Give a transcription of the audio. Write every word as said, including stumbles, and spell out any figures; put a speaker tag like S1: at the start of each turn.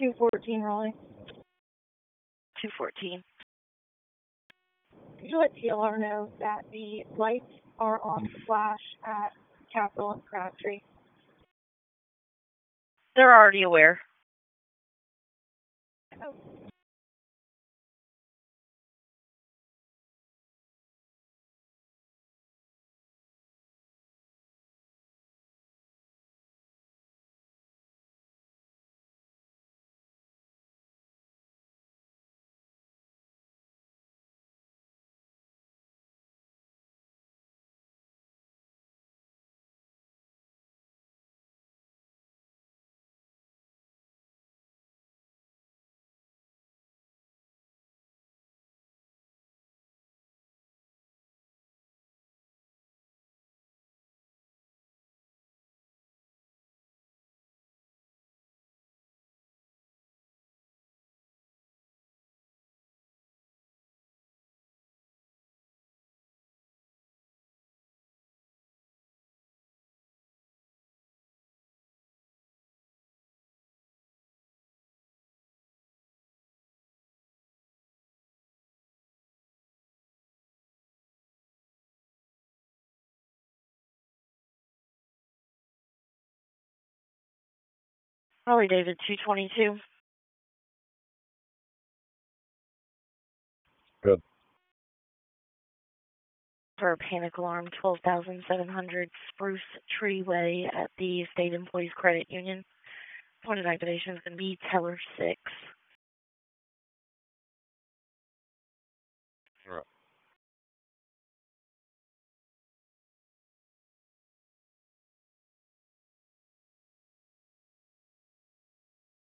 S1: two fourteen, Raleigh.
S2: two fourteen.
S1: Could you let T L R know that the lights are on flash at Capitol and Crabtree?
S2: They're already aware.
S1: Oh.
S2: Raleigh David, two twenty-two.
S3: Good.
S2: For a panic alarm, twelve thousand seven hundred Spruce Tree Way at the State Employees Credit Union. Point of activation is going to be Teller six.